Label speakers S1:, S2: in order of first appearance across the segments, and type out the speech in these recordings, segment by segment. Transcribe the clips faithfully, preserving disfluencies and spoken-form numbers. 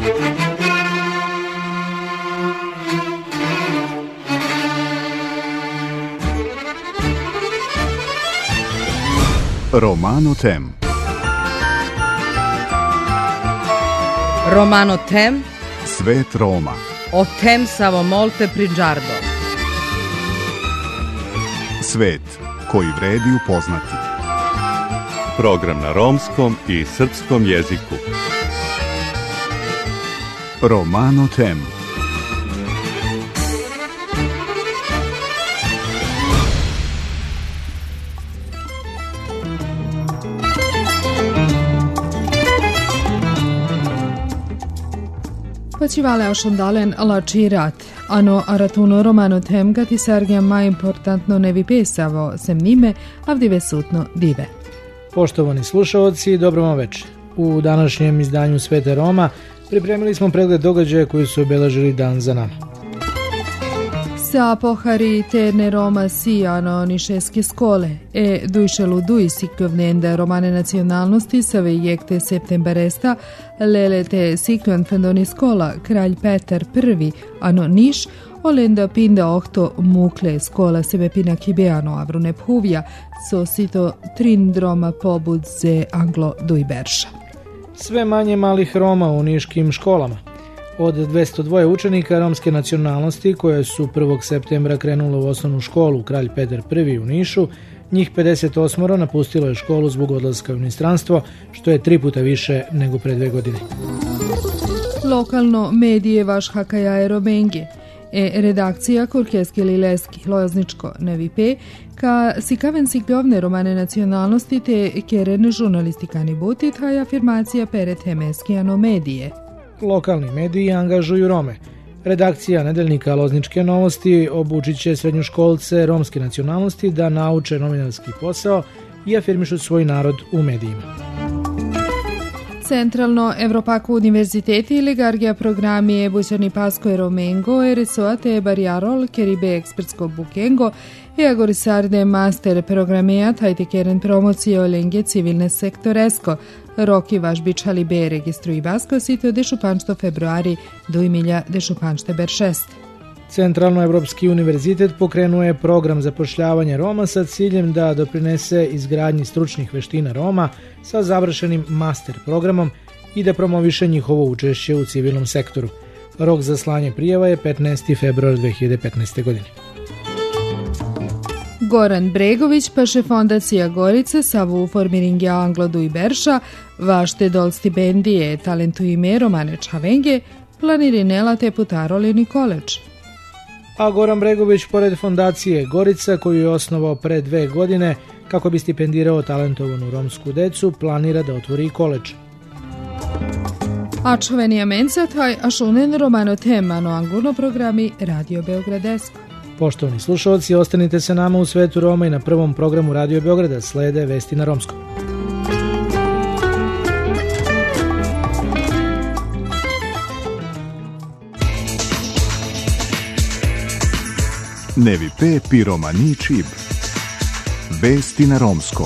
S1: Romano Tem.
S2: Romano Tem.
S1: Svet Roma.
S2: O tem samo molte prigiardo.
S1: Svet koji vredi upoznati.
S3: Program na romskom i srpskom jeziku.
S1: Romano Tem.
S4: Počivale ošondalen la čirat, ano aratuno Romano Tem gati sargja mai importantno ne vi pesavo, sem nime, avdive sutno dive.
S5: Poštovani slušalci, dobro vam večer. U današnjem izdanju Svete Roma pripremili smo pregled događaja koji su obeležili dan za nama.
S4: Sa pohari terne Roma sijano nišeske skole e dujšelu duj sikövnenda romane nacionalnosti sa vejekte septemberesta lele te sikön fendoni skola kralj Petar prvi ano Niš olenda pinda ohto mukle skola sebe pina kibeano avrune phuvja so sito trin droma pobud ze anglo dujberša.
S5: Sve manje malih Roma u niškim školama. Od dvesta dva učenika romske nacionalnosti koje su prvog septembra krenule u osnovnu školu Kralj Petar prvi u Nišu, njih pedeset osam napustilo je školu zbog odlaska u inostranstvo, što je tri puta više nego pre dve godine.
S4: Lokalno medije vaš hakaja Romenge e redakcija Korkeski Lileski Lozničko Nevipe ka sikaven sikljovne romane nacionalnosti te keren žurnalistikani butit haj afirmacija pere temeskijano medije.
S5: Lokalni mediji angažuju Rome. Redakcija nedeljnika Lozničke novosti obučit će srednjoškolce romske nacionalnosti da nauče novinarski posao i afirmišu svoj narod u medijima.
S4: Centralno Evropako univerziteti ili gargija programi Bućani Pasko e Romengo e Resoate Barjarol Keribe Ekspertsko Bukengo e Agorisarde Master Programea tajte keren promocije olenge civilne sektoresko Roki vaš bičali be registru i Basko sito dešupanšto februari do imilja dešupanšte ber šest.
S5: Centralno-Evropski univerzitet pokrenuje program zapošljavanja Roma sa ciljem da doprinese izgradnji stručnih veština Roma sa završenim master programom i da promoviše njihovo učešće u civilnom sektoru. Rok za slanje prijava je petnaesti februar dve hiljade petnaeste. godine.
S4: Goran Bregović, paše fondacija Gorice, savu formiringja Anglodu i Berša, vašte dol stipendije talentu ime Romane Čavenge, planiri nela te putarolini koleč.
S5: A Goran Bregović, pored fondacije Gorica, koju je osnovao pre dve godine kako bi stipendirao talentovanu romsku decu, planira da otvori koleč.
S4: A čovenija menca taj ašunen Romano Temano angluno programi Radio Beogradesko.
S5: Poštovani slušalci, ostanite sa nama u Svetu Roma i na prvom programu Radio Beograda slede vesti na romskom.
S1: Nevi pe pi romani čib. Vesti na romskom.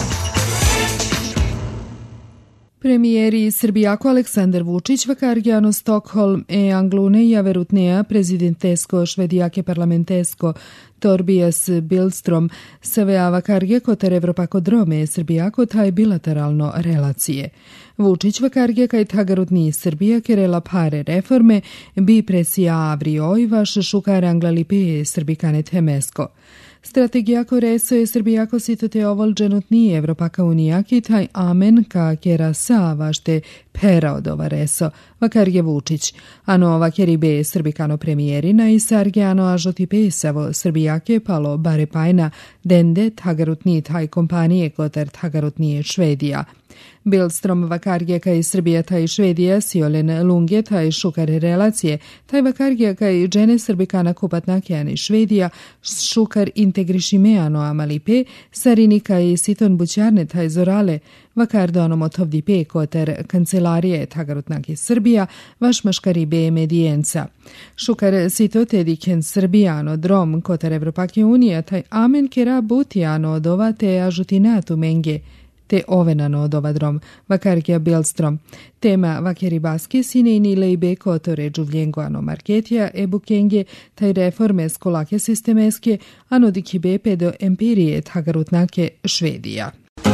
S4: Premijeri Srbijako Aleksandar Vučić vakargiano Stockholm e Anglune javerutnea prezidentesko švedijake parlamentesko Torbijas Billstrom savea vakarge kotar Evropako drome Srbijako taj bilateralno relacije. Vučić vakarge kaj tagarutni Srbija kerela pare reforme bi presija avrio i vaš šukar anglalipe Srbikane temesko. Strategija Koreso je Srbijako sitote ovolđenutni Evropaka unija kitaj amen ka kera sa vašte pera od ova reso, vakarge Vučić. Ano vakeribe Srbikano premijerina i sargeano ažoti pesavo Srbijake palo bare pajna dende tagarutni taj kompanije kotar tagarutnije Švedija. Billstrom vakarge kaj Srbija taj Švedija siolen lunge taj šukar relacije, taj vakarge kaj džene Srbikana kupatnakjani Švedija šukar integrišimeano amalipe, sarini kaj siton bućarne taj zorale, vakardo onomotovdi pe kotar kancelarije tagarutnaki Srbija, vaš maškaribe medijenca. Šukar sito tediken Srbijano drom kotar Evropake unija taj amen kera butijano odova te ažutinatu menge, te ovenano od ovadrom, vakargia Billstrom. Tema vakeri baski sinejni lejbeko otore džuvljengo ano marketija e bukenge taj reforme skolake sistemeske ano dikibepe do empirije tagarutnake Švedija.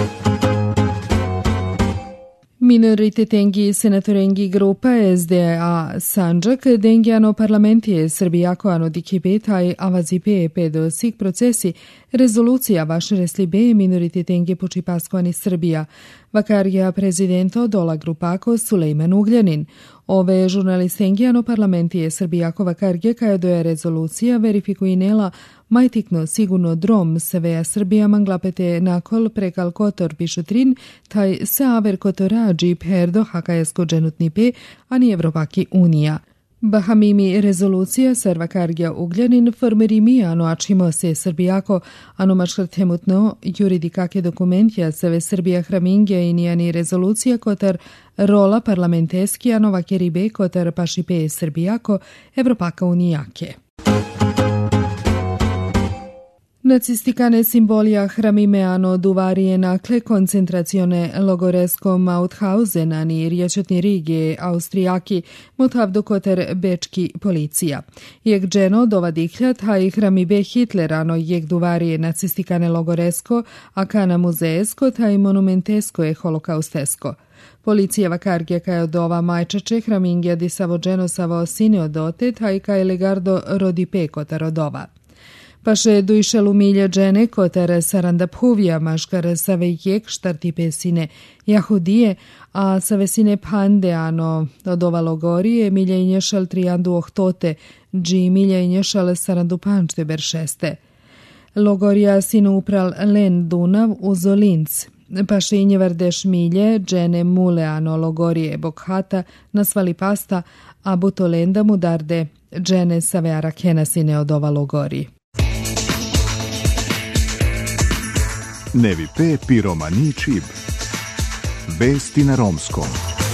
S4: Minoritetengi senatorengi grupa S D A Sandžak dengiano parlamentije Srbijako ano dikibetaj avazipe pedo sik procesi rezolucija vašere slibe minoritetengi počipaskovani Srbija. Vakarija prezidento dola grupako Sulejman Ugljanin. Ove žurnalistengijano parlamentije Srbijako vakarje kaja doja rezolucija verifikuinela majtikno sigurno drom seveja Srbija manglapete nakol prekal kotor pišutrin taj seaver kotorađi perdo hakajasko dženutni pe, ani Evropaki unija. Bahamimi rezolucija servakargja Ugljanin formerimi ano açimo se Srbijako ano maškrtemutno juridikake dokumentja seve Srbija hramingja i nijani rezolucija kotar rola parlamenteski ano vakeribe kotar pašipe Srbijako Evropaka unijake. Nacistikane simbolija hramimeano duvarije nakle koncentracione logoresko Mauthausen ani riječetni Rige Austrijaki motavdo koter bečki policija. Jek dženo dovadihljat ha i hramibe Hitlerano jek duvarije nacistikane logoresko a kana muzeesko ta i monumentesko je holokaustesko. Policija vakargja kaj od ova majčače hramingja di savo dženo savo sine odote ta i kaj legardo rodipe kotar od ova. Paše dujšelu milje džene kotere sarandapuvja maškar save jek štartipe sine Jahudije, a save sine pandeano od ova logorije milje inješal trijandu ohtote, dži milje inješal sarandupančte beršeste. Logorija sinu upral len Dunav u Zolinc. Paše injevardeš milje džene muleano logorije bokhata nasvali pasta, a butolenda mudarde džene save arakena sine od ova logoriji.
S1: Nevi pe piromani čib. Vesti na romskom.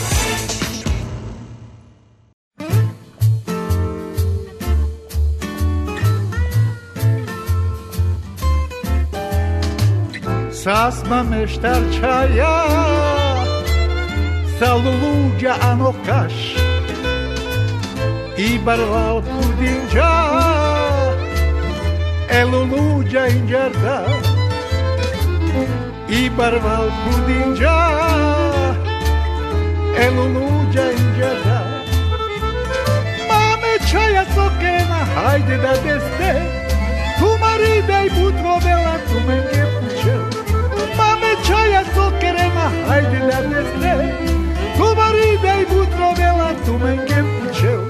S6: Sasma meštarčaja sa luluđa anokaš i barval kudinđa e luluđa inđarda i barval kudinđa e luluđa inđarda mame čaja sokena hajde da deste tumari dej butrovela tumenge pučel mame čaja sokerena hajde da deste tumari dej butrovela tumenge pučel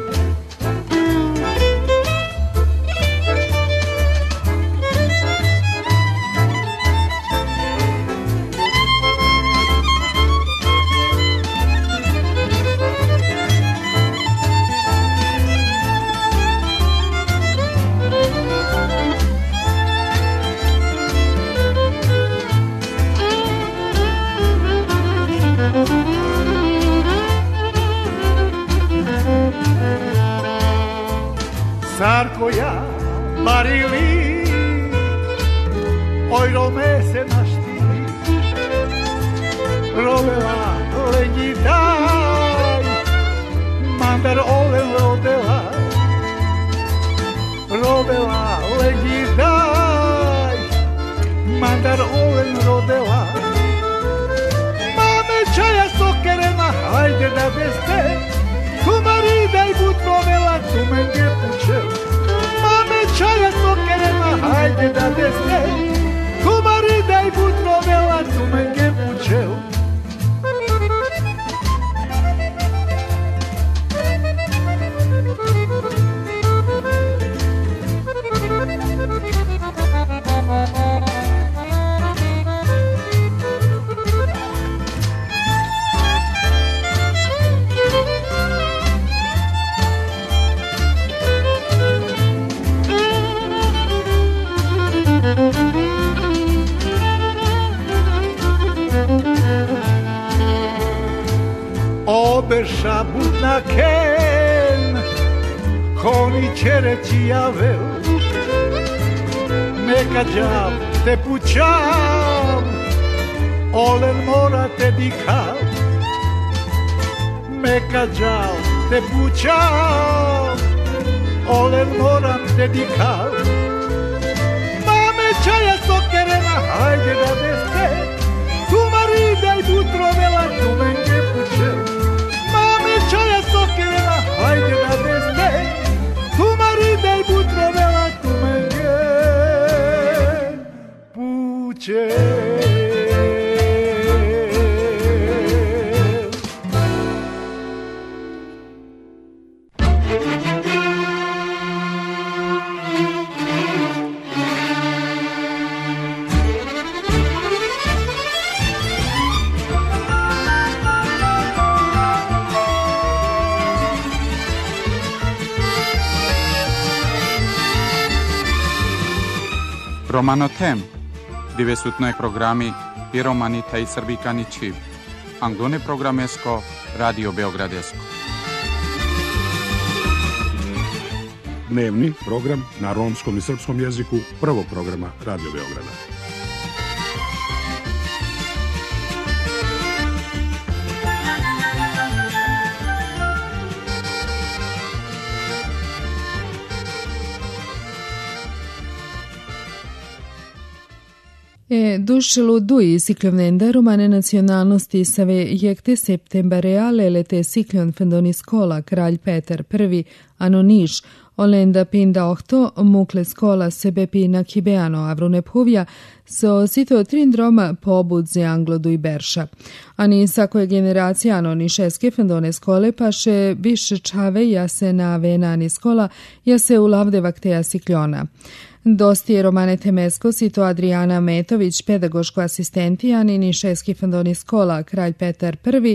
S6: Sarkoja barili oj rome se naštili rovela legidaj mandar olen rodela rovela legidaj mandar olen rodela mame čaja sokerena hajde da beste tumari daj butrovela tumenge pučel mame čaja sokerena hajde da deste tumari daj butrovela tumenge pučel Obeša budnaken Koni čereći javel Neka džav te pućam Olen mora te dikal, meka džal te pućal. Olen moram te dikal, mame čaja sokerena, hajde da deste. Tu marida i butro vela, tu menge pućel. Mame čaja sokerena, hajde da deste. Tu marida i butro vela, tu menge pućel.
S7: Romanotem, divesutnoj programi i romanita i srbikanići, anglone programesko, Radio Beogradesko.
S8: Dnevni program na romskom i srpskom jeziku prvog programa Radio Beograda.
S4: E dušelu dui sikljonenda romane nacionalnosti save jekte septembarea lelete sikljon fendoniskola kralj Petar I, ano Niš, olenda pinda ohto mukle skola sebe pina kibeano avrune puvja, so sito trindroma pobudze anglodu i berša. Ani sako je generacija ano nišeske fendone skole paše više čave jase na venani skola jase u lavde vakteja sikljona. Dosti je Romane Temesko, sito Adriana Metović, pedagoško asistentijani nišeski fendoni skola, kralj Petar I,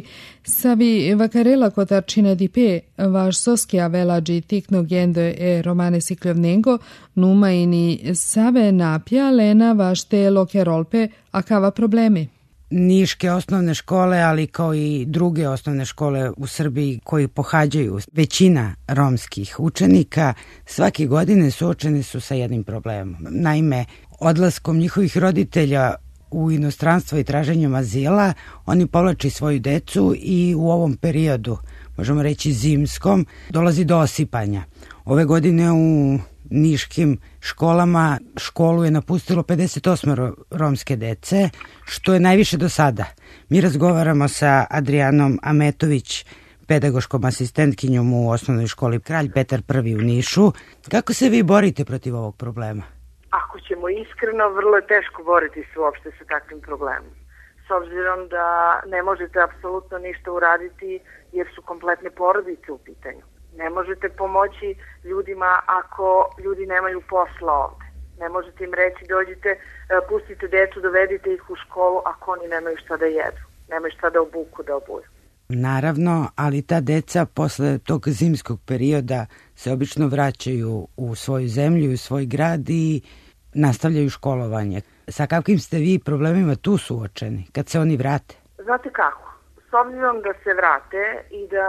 S4: savi vakarela kotarčine dipe, vaš soskija velađi tikno gendo e Romane Sikljovnengo, numa ini save napja lena vašte loke rolpe, a kava problemi.
S9: Niške osnovne škole, ali kao i druge osnovne škole u Srbiji koji pohađaju većina romskih učenika, svake godine suočeni su sa jednim problemom. Naime, odlaskom njihovih roditelja u inostranstvo i traženjem azila, oni povlači svoju decu i u ovom periodu, možemo reći zimskom, dolazi do osipanja. Ove godine u niškim školama školu je napustilo pedeset osam romske dece, što je najviše do sada. Mi razgovaramo sa Adrianom Ametović, pedagoškom asistentkinjom u osnovnoj školi Kralj Petar I u Nišu. Kako se vi borite protiv ovog problema?
S10: Ako ćemo iskreno, vrlo je teško boriti se uopšte sa takvim problemom. S obzirom da ne možete apsolutno ništa uraditi jer su kompletne porodice u pitanju. Ne možete pomoći ljudima ako ljudi nemaju posla ovde. Ne možete im reći dođite, pustite decu, dovedite ih u školu ako oni nemaju šta da jedu. Nemaju šta da obuku, da obuju.
S9: Naravno, ali ta deca posle tog zimskog perioda se obično vraćaju u svoju zemlju, u svoj grad i nastavljaju školovanje. Sa kakvim ste vi problemima tu suočeni kad se oni vrate?
S10: Znate kako? S obzirom da se vrate i da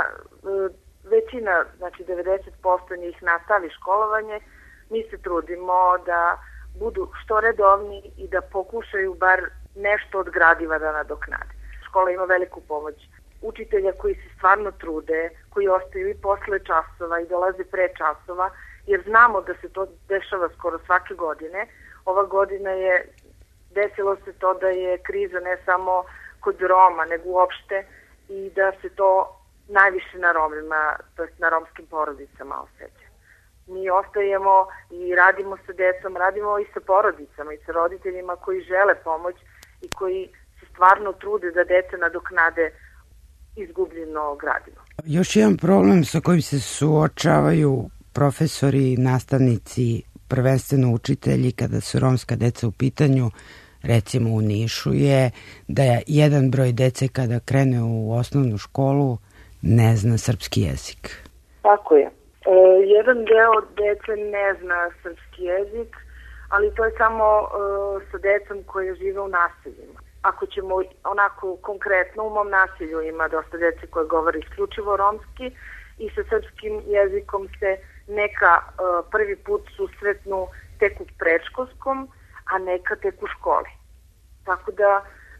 S10: većina, znači devedeset posto njih nastavi školovanje, mi se trudimo da budu što redovni i da pokušaju bar nešto od gradiva da nadoknade. Škola ima veliku pomoć učitelja koji se stvarno trude, koji ostaju i posle časova i dolaze pre časova, jer znamo da se to dešava skoro svake godine. Ova godina je, desilo se to da je kriza ne samo kod Roma, nego uopšte i da se to najviše na Romima, to jest na romskim porodicama osjeća. Mi ostajemo i radimo sa decom, radimo i sa porodicama i sa roditeljima koji žele pomoć i koji se stvarno trude da deca nadoknade izgubljeno gradivo.
S9: Još jedan problem sa kojim se suočavaju profesori, nastavnici, prvenstveno učitelji kada su romska deca u pitanju, recimo u Nišu, je da je jedan broj dece kada krene u osnovnu školu ne zna srpski jezik.
S10: Tako je. E, jedan deo dece ne zna srpski jezik, ali to je samo e, sa decom koje žive u naseljima. Ako ćemo onako konkretno, u mom naselju ima dosta dece koje govore isključivo romski i sa srpskim jezikom se neka e, prvi put susretnu tek u predškolskom, a neka tek u školi. Tako da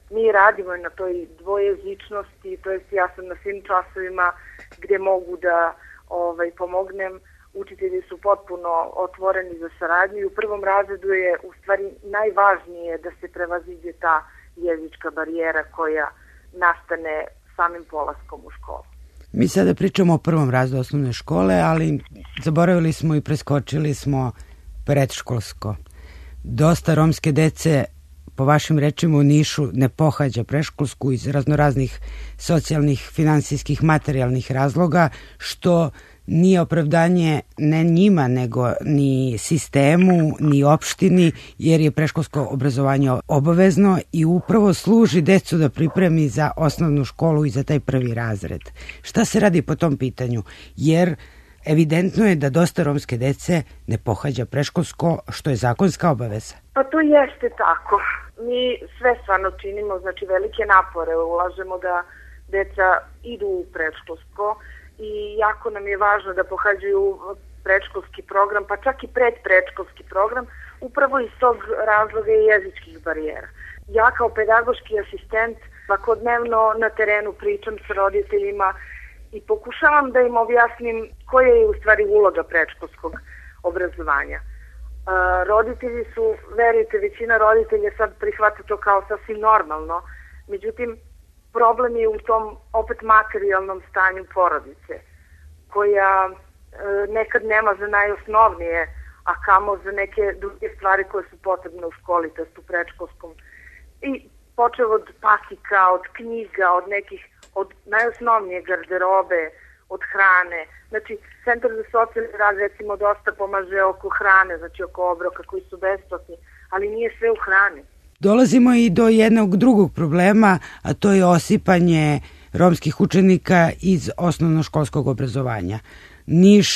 S10: Mi radimo na toj dvojezičnosti, to jest ja sam na svim časovima gdje mogu da ovaj, pomognem. Učitelji su potpuno otvoreni za saradnju i u prvom razredu je u stvari najvažnije da se prevaziđe ta jezička barijera koja nastane samim polaskom u školu.
S9: Mi sada pričamo o prvom razredu osnovne škole, ali zaboravili smo i preskočili smo predškolsko. Dosta romske dece, po vašim rečima, u Nišu ne pohađa predškolsku iz raznoraznih socijalnih, finansijskih, materijalnih razloga, što nije opravdanje ne njima, nego ni sistemu, ni opštini, jer je predškolsko obrazovanje obavezno i upravo služi decu da pripremi za osnovnu školu i za taj prvi razred. Šta se radi po tom pitanju? Jer evidentno je da dosta romske dece ne pohađa predškolsko, što je zakonska obaveza.
S10: Pa to jeste tako. Mi sve stvarno činimo, znači velike napore ulažemo da deca idu u predškolsko i jako nam je važno da pohađaju predškolski program, pa čak i predpredškolski program, upravo iz tog razloga i jezičkih barijera. Ja kao pedagoški asistent svakodnevno na terenu pričam sa roditeljima i pokušavam da im objasnim koja je u stvari uloga predškolskog obrazovanja. Uh, roditelji su, verujte, većina roditelja sad prihvata to kao sasvim normalno, međutim, problem je u tom opet materijalnom stanju porodice, koja e, nekad nema za najosnovnije, a kamo za neke druge stvari koje su potrebne u školi, to jest u predškolskom. I počeo od patika, od knjiga, od nekih, od najosnovnije garderobe, od hrane. Znači, Centar za socijalni rad recimo dosta pomaže oko hrane, znači oko obroka koji su besplatni, ali nije sve u hrani.
S9: Dolazimo i do jednog drugog problema, a to je osipanje romskih učenika iz osnovnoškolskog obrazovanja. Niš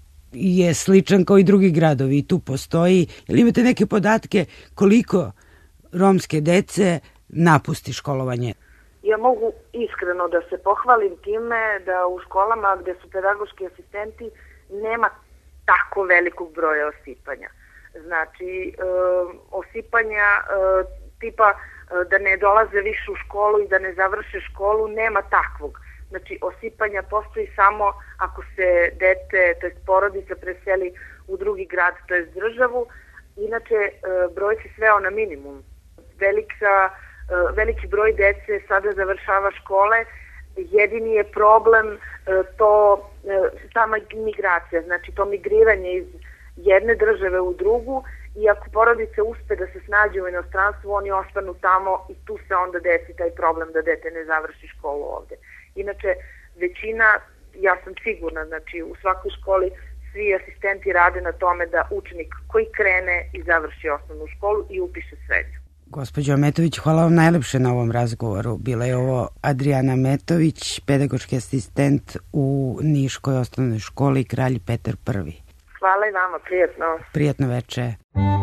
S9: je sličan kao i drugi gradovi i tu postoji. Jel imate neke podatke koliko romske dece napusti školovanje?
S10: Ja mogu iskreno da se pohvalim time da u školama gde su pedagoški asistenti nema tako velikog broja osipanja. Znači, e, osipanja e, tipa e, da ne dolaze više u školu i da ne završe školu, nema takvog. Znači, osipanja postoji samo ako se dete, to jest porodica, preseli u drugi grad, to jest državu. Inače, e, broj se sveo na minimum. Velika, e, veliki broj dece sada završava škole. Jedini je problem e, to, e, ta migracija, znači to migriranje iz jedne države u drugu i ako porodice uspe da se snađe u inostranstvu, oni ostanu tamo i tu se onda desi taj problem da dete ne završi školu ovde. Inače, većina, ja sam sigurna, znači u svakoj školi svi asistenti rade na tome da učenik koji krene i završi osnovnu školu i upiše srednju.
S9: Gospođo Ametović, hvala vam najlepše na ovom razgovoru. Bila je ovo Adrijana Ametović, pedagoški asistent u Niškoj osnovnoj školi Kralj Petar Prvi.
S10: Hvala i vama, prijetno.
S9: Prijetno veče.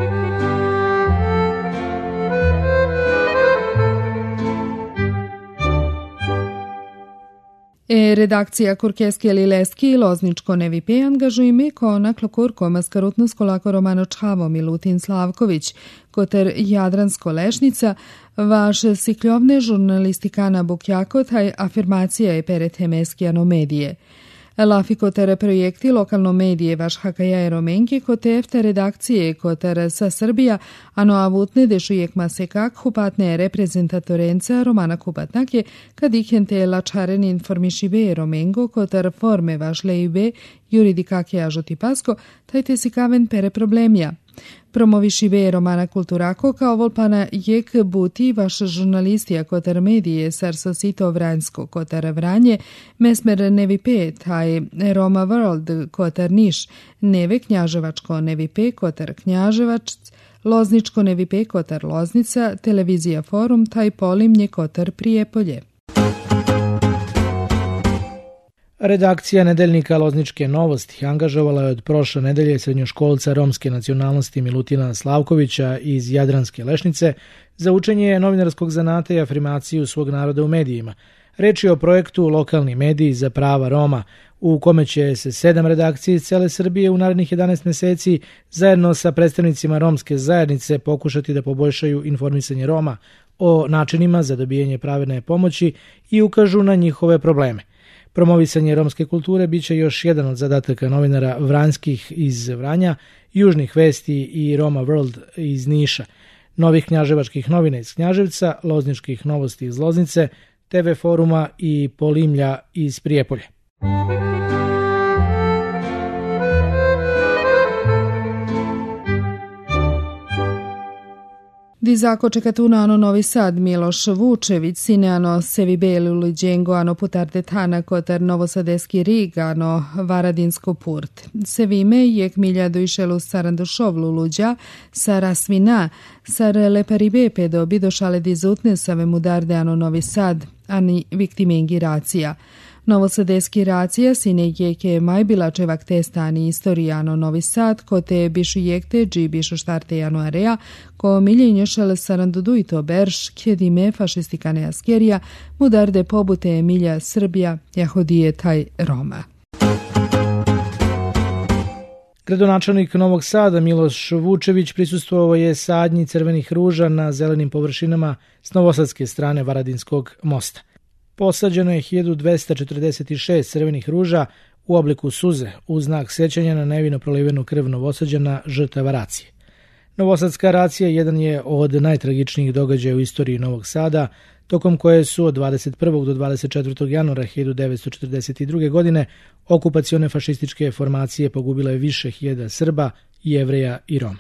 S4: E, redakcija Kurkeski Lileski i Lozničko Nevipe angažujme konaklo kurko maskarutno skolako Romano Čhavo Milutin Slavković, koter Jadransko Lešnica, vaš sikljovne žurnalistikana Bukjako taj afirmacija je peret hemeskijano medije. Lafiko tere projekti lokalno medije vaš hakaja je romenke kote efta redakcije koter sa Srbija, ano avutne dešujek masekak hupatne reprezentatorenca Romana Kupatnake kad ikente lačaren informišive romengo koter forme vaš leibe juridikake ažoti pasko, tajte si kaven pere problemja. Promovišive Romana Kulturako kao volpana jek buti vaš žurnalistija kotar medije sarso sito Vranjsko kotar Vranje, mesmer nevipe taj Roma World kotar Niš, neve Knjaževačko nevipe kotar Knjaževač, Lozničko nevipe kotar Loznica, televizija Forum taj Polimnje kotar Prijepolje.
S5: Redakcija nedeljnika Lozničke novosti angažovala je od prošle nedelje srednjoškolca romske nacionalnosti Milutina Slavkovića iz Jadranske Lešnice za učenje novinarskog zanata i afirmaciju svog naroda u medijima. Reč je o projektu Lokalni mediji za prava Roma, u kome će se sedam redakcija iz cele Srbije u narednih jedanaest meseci zajedno sa predstavnicima romske zajednice pokušati da poboljšaju informisanje Roma o načinima za dobijanje pravedne pomoći i ukažu na njihove probleme. Promovisanje romske kulture biće još jedan od zadataka novinara Vranjskih iz Vranja, Južnih vesti i Roma World iz Niša, Novih knjaževačkih novina iz Knjaževca, Lozničkih novosti iz Loznice, te ve foruma i Polimlja iz Prijepolja.
S4: Dizako čekatuna ano Novi Sad Miloš Vučević, sine ano Sevi Beli Uliđengo ano Putarde Tana Kotar Novosadeski Rig ano Varadinsko Purt. Sevime je Kmilja Dojšelu Sarandošovlu Luđa, Sara Svina, Sar Leparibe Pedo Bidošale Dizutne Save Mudarde ano Novi Sad, ani Viktimengi Racija. Novosadeski racija sine jeke majbilačevak testani istorijano Novi Sad, ko te bišu jekte dži bišu štarte jano area, ko miljenješel saranduduito berš, kjedime fašistikane askerija, mudarde pobute Emilja Srbija, jahodije taj Roma.
S5: Gradonačelnik Novog Sada Miloš Vučević prisustvovao je sadnji crvenih ruža na zelenim površinama s novosadske strane Varadinskog mosta. Posađeno je hiljadu dvesta četrdeset šest crvenih ruža u obliku suze u znak sjećanja na nevino prolivenu krv Novosađana žrtava racije. Novosadska racija jedan je od najtragičnijih događaja u istoriji Novog Sada, tokom koje su od dvadeset prvog do dvadeset četvrtog januara hiljadu devetsto četrdeset druge. godine okupacione fašističke formacije pogubile više hiljada Srba, Jevreja i Roma.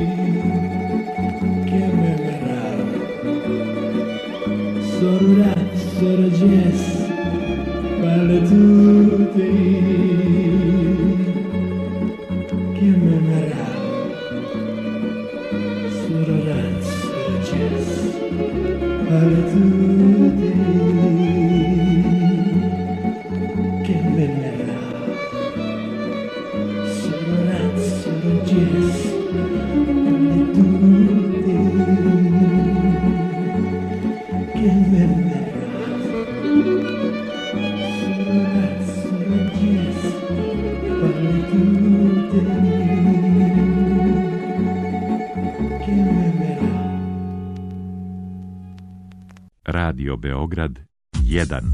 S11: Sorurat me verrà solo razzoges alle tutte che me verrà solo razzoges alle tutte che me verrà solo razzoges alle tutte che me verrà.
S3: Radio Beograd jedan.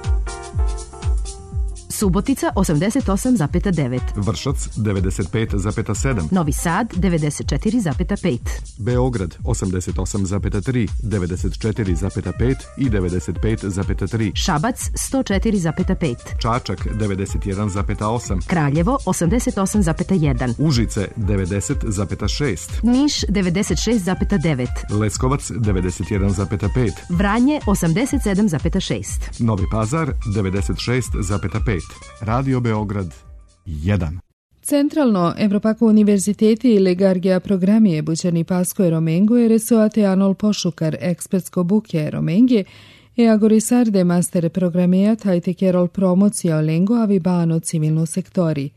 S12: Subotica osamdeset osam zarez devet.
S13: Vršac devedeset pet zarez sedam.
S12: Novi Sad devedeset četiri zarez pet.
S13: Beograd osamdeset osam zarez tri, devedeset četiri zarez pet i devedeset pet zarez tri.
S12: Šabac sto četiri zarez pet.
S13: Čačak devedeset jedan zarez osam.
S12: Kraljevo osamdeset osam zarez jedan.
S13: Užice devedeset zarez šest.
S12: Niš devedeset šest zarez devet.
S13: Leskovac devedeset jedan zarez pet.
S12: Vranje osamdeset sedam zarez šest.
S13: Novi Pazar devedeset šest zarez pet. Radio Beograd jedan.
S4: Centralno Evropako univerziteti i legargija programije bućani Pasko e Romengo e resoate anol pošukar ekspertsko buke e Romengje e agorisarde master programija tajte kerol promocija o lengo avi bano civilno sektori.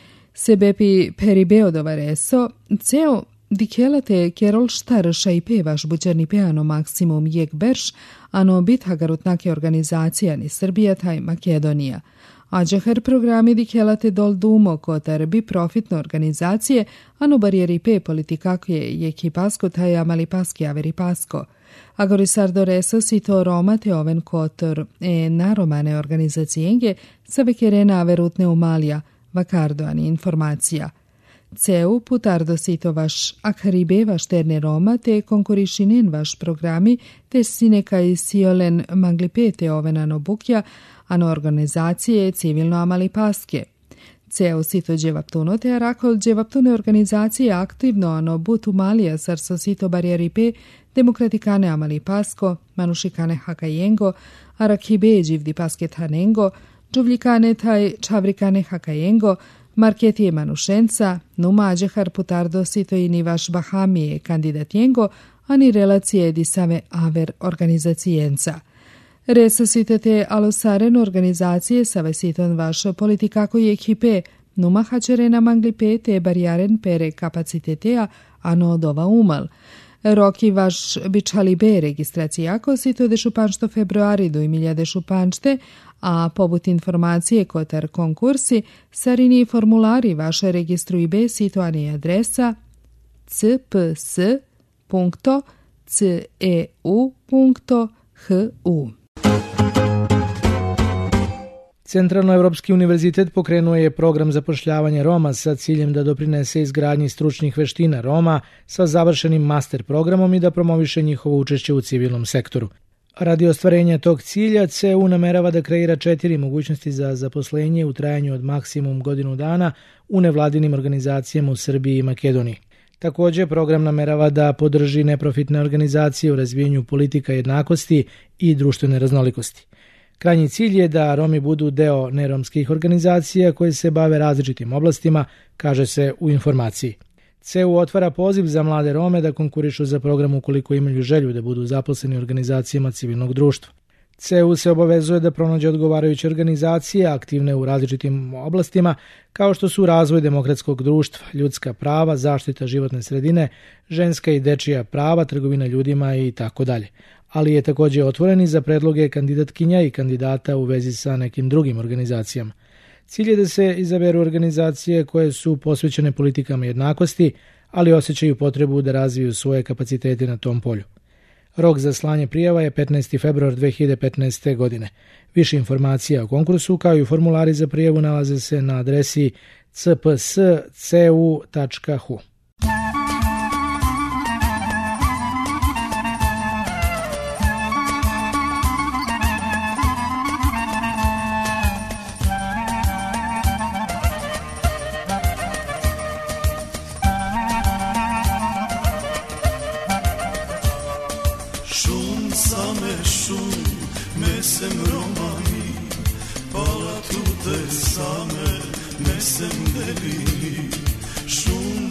S4: Sebepi peribeodova reso, ceo dikelate kerol štarša i pevaš bućani peano maksimum jek berš, ano bithagarutnake organizacija ni Srbija taj Makedonija. Ađahar programi dikelate dol dumo kotar bi profitno organizacije, ano barijeri pe politikakje jeki pasko taj amali paski averi pasko. Agorisardo reso si to Roma te oven kotor e naromane organizacijenge sa vekerena averutne umalija, vakardoani informacija. Ceu putardo si to vaš akharibe vaš terne Roma te konkurišinen vaš programi te sineka i siolen manglipete ovenano bukja, ano organizacije civilno amali paske. Ceo sito dževaptuno te arakol dževaptune organizacije aktivno ano butu malija sarso sito barijeripe demokratikane amali pasko, manušikane hakajengo, arakhibe dživdi paske tanengo, džuvljikane taj čavrikane hakajengo, marketije manušenca, numa ađehar putardo sito i ni vaš bahamije kandidatjengo, ani relacije di same aver organizacijenca. Resositete alosaren organizacije savesiton vaš politikako je ekipe, numa hačerena manglipe te barijaren pere kapacitetea ano dova umal. Roki vaš bičalibe registracijako sito de šupanšto februari do imilja de šupanšte, a pobut informacije kotar konkursi, sarini formulari vaše registruibe situani adresa c p s punto c e u punto h u.
S5: Centralnoevropski univerzitet pokrenuo je program zapošljavanja Roma sa ciljem da doprinese izgradnji stručnih veština Roma sa završenim master programom i da promoviše njihovo učešće u civilnom sektoru. Radi ostvarenja tog cilja, C E U namerava da kreira četiri mogućnosti za zaposlenje u trajanju od maksimum godinu dana u nevladinim organizacijama u Srbiji i Makedoniji. Također, program namerava da podrži neprofitne organizacije u razvijanju politika jednakosti i društvene raznolikosti. Krajnji cilj je da Romi budu deo neromskih organizacija koje se bave različitim oblastima, kaže se u informaciji. C E U otvara poziv za mlade Rome da konkurišu za program ukoliko imaju želju da budu zaposleni u organizacijama civilnog društva. C E U se obavezuje da pronađe odgovarajuće organizacije aktivne u različitim oblastima kao što su razvoj demokratskog društva, ljudska prava, zaštita životne sredine, ženska i dečija prava, trgovina ljudima i tako dalje. Ali je također otvoren i za predloge kandidatkinja i kandidata u vezi sa nekim drugim organizacijama. Cilj je da se izaberu organizacije koje su posvećene politikama jednakosti, ali osjećaju potrebu da razviju svoje kapacitete na tom polju. Rok za slanje prijava je petnaesti februar dve hiljade petnaeste. godine. Više informacija o konkursu kao i formulari za prijavu nalaze se na adresi c p s c u tačka h u.
S14: Same, mesem debili, šum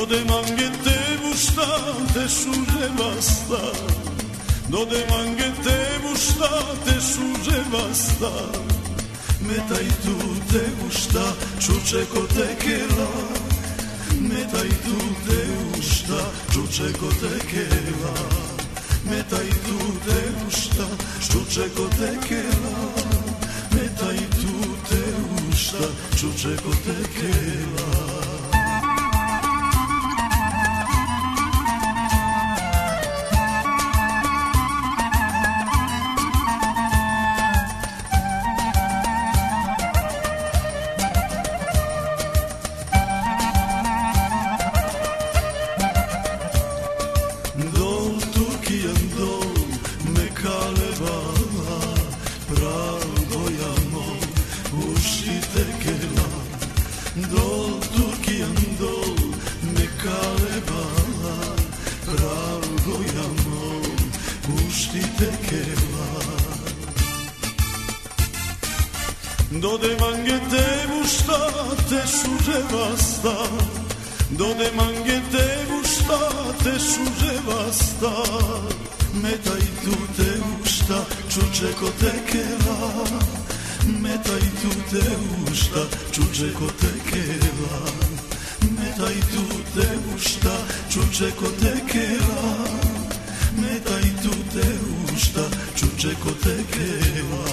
S14: Dode mange te busta te suže basta, dode mange te busta te suže basta, metaj tu te busta čuče ko tekela, metaj tu te busta čuče ko tekela, metaj tu te busta čuče ko tekela, metaj tu te busta čuče ko tekela. Dode mange te busta te suže basta, dode mange te busta te suže basta, metaj tu te busta čuče ko tekela, metaj tu te busta čuče ko tekela, metaj tu te busta čuče ko tekela, metaj tu te busta čuče ko tekela.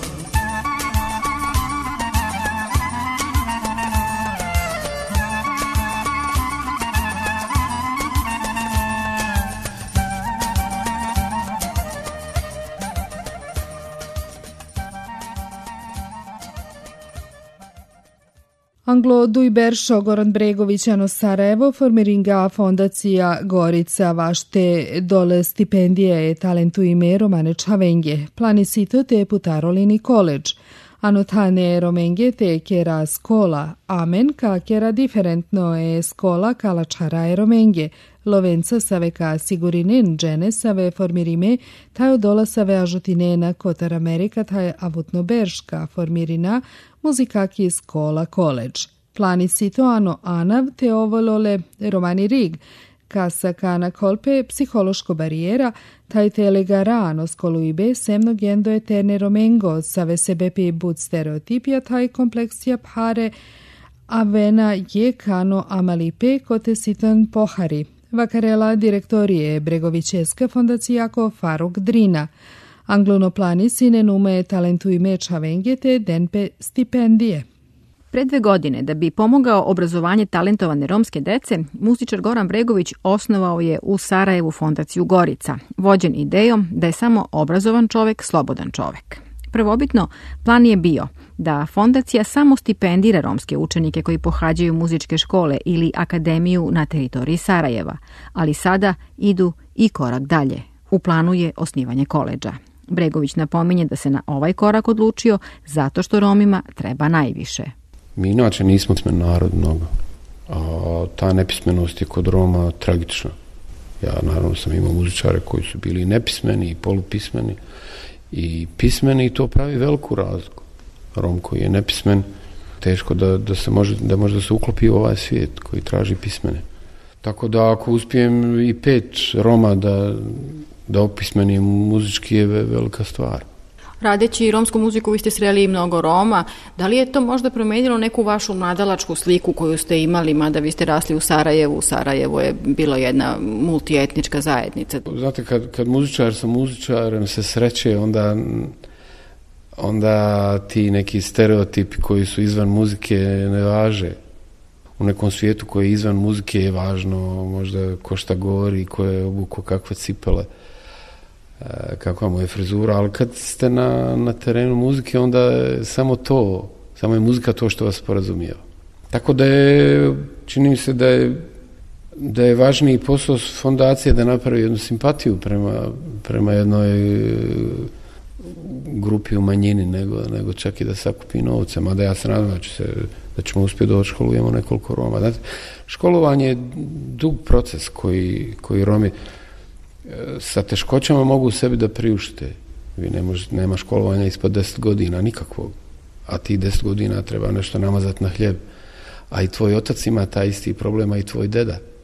S4: Anglo Dujberšo Goran Bregović ano Sarajevo formiringa fondacija Gorica vašte dole stipendije e talentu ime Romane Čavenge, planisito te putarolini koleđ. Ano tane romenge te kera skola, amen ka kera diferentno e skola kala čara e romenge. Lovenca save ka sigurinen džene save formirime, tajo dola save ažutinena kotar Amerika taj avutno berška formirina muzikaki skola koleđ. Planisito ano anav te ovolole romani rig, kasa kana kolpe psihološko barijera, taj telegarano skoluibe semno gendo eterne romengo, save sebepi bud stereotipija taj kompleksija pare, avena je kano amalipe kote sitan pohari. Vakarela direktorije Bregovićeska fondacijako Faruk Drina. Anglono planisine nume talentu ime Čavenge te denpe stipendije.
S15: Pre dve godine, da bi pomogao obrazovanje talentovane romske dece, muzičar Goran Bregović osnovao je u Sarajevu fondaciju Gorica, vođen idejom da je samo obrazovan čovek slobodan čovek. Prvobitno, plan je bio da fondacija samo stipendira romske učenike koji pohađaju muzičke škole ili akademiju na teritoriji Sarajeva, ali sada idu i korak dalje. U planu je osnivanje koleđa. Bregović napominje da se na ovaj korak odlučio zato što Romima treba najviše.
S16: Mi inače nismo pismen narod mnogo, a ta nepismenost je kod Roma tragična. Ja naravno sam imao muzičare koji su bili nepismeni i polupismeni i pismeni i to pravi veliku razliku. Rom koji je nepismen, teško da, da se može da može da se uklopi u ovaj svijet koji traži pismene. Tako da ako uspijem i pet Roma da, da opismenim muzički je velika stvar.
S15: Radeći romsku muziku, vi ste sreli i mnogo Roma. Da li je to možda promenilo neku vašu mladalačku sliku koju ste imali, mada vi ste rasli u Sarajevu? Sarajevo je bila jedna multietnička zajednica.
S16: Znate, kad, kad muzičar sa muzičarem se sreće, onda, onda ti neki stereotipi koji su izvan muzike ne važe. U nekom svijetu koji je izvan muzike je važno možda ko šta govori, ko je obuko kakve cipele, kakva mu je frizura, ali kad ste na, na terenu muzike, onda je samo to, samo je muzika to što vas porazumijeva. Tako da je, čini mi se da je, da je važniji posao fondacije da napravi jednu simpatiju prema, prema jednoj grupi u manjini, nego, nego čak i da sakupi novce, mada ja se nadam da, će se, da ćemo uspjeti da odškolujemo nekoliko Roma. Znate, školovanje je dug proces koji, koji Romi sa teškoćama mogu sebi da priušte. Vi ne može, nema školovanja ispod deset godina, nikakvog. A ti deset godina treba nešto namazati na hljeb. A i tvoj otac ima taj isti problem, a i tvoj deda.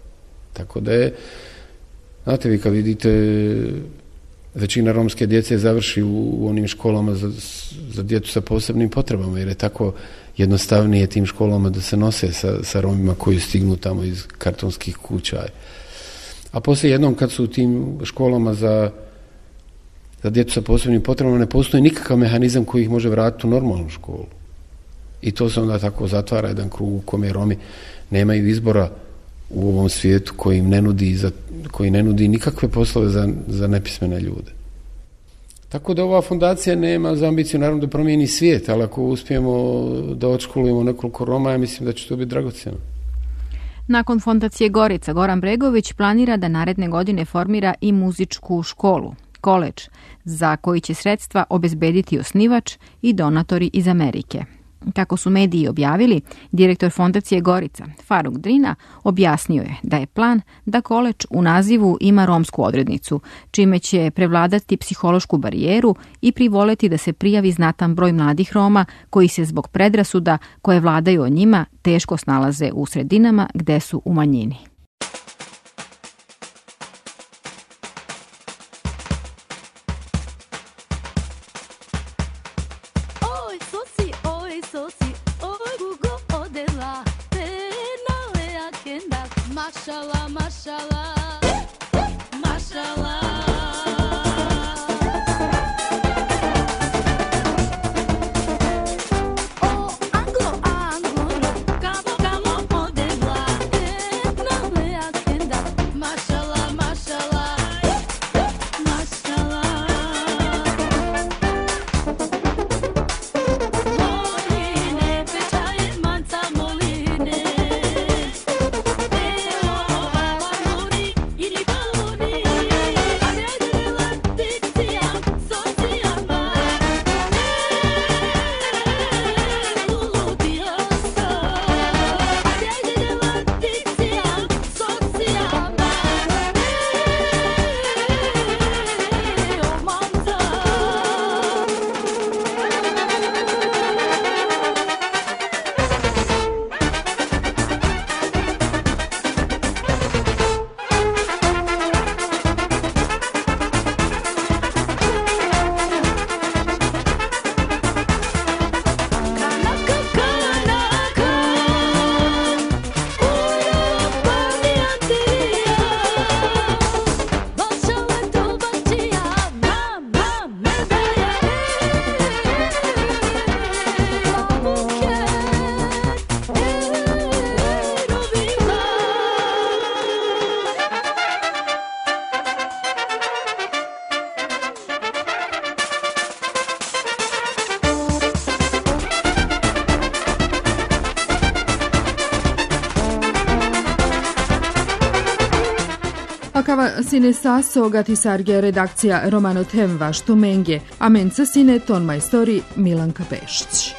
S16: Tako da je, znate vi kad vidite, većina romske djece završi u, u onim školama za, za djecu sa posebnim potrebama, jer je tako jednostavnije tim školama da se nose sa, sa Romima koji stignu tamo iz kartonskih kuća. A poslije jednom kad su u tim školama za, za djecu sa posebnim potrebama ne postoji nikakav mehanizam koji ih može vratiti u normalnu školu. I to se onda tako zatvara jedan krug u kome Romi nemaju izbora u ovom svijetu koji im ne nudi, za, koji ne nudi nikakve poslove za, za nepismene ljude. Tako da ova fondacija nema za ambiciju naravno da promijeni svijet, ali ako uspijemo da odškolujemo nekoliko Roma, ja mislim da će to biti dragocjeno.
S15: Nakon fondacije Gorica, Goran Bregović planira da naredne godine formira i muzičku školu, koledž, za koji će sredstva obezbediti osnivač i donatori iz Amerike. Kako su mediji objavili, direktor fondacije Gorica, Faruk Drina, objasnio je da je plan da koledž u nazivu ima romsku odrednicu, čime će prevladati psihološku barijeru i privoleti da se prijavi znatan broj mladih Roma koji se zbog predrasuda koje vladaju o njima teško snalaze u sredinama gde su u manjini.
S17: Mashallah, mashallah, mashallah. Oh, anglo, anglo, kamo, kamo odela, jedna leakenda. Mashallah, mashallah, mashallah. Moline, pečaje, manca, moline.
S4: Akava sine saso gati sarge redakcija Romano Temva Štumenge, a menca sine ton majstori Milanka Pešić.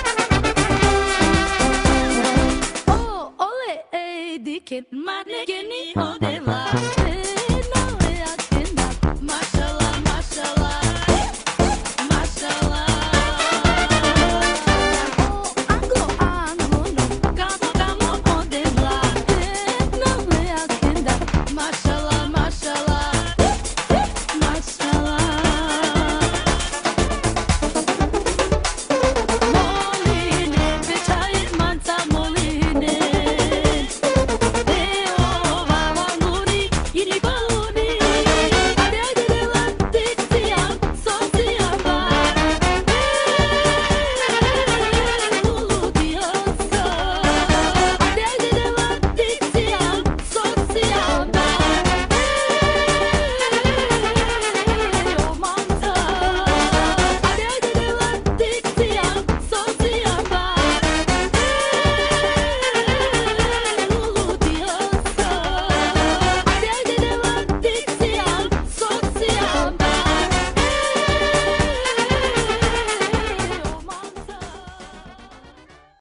S17: Oh, ole, ej, diket, manegen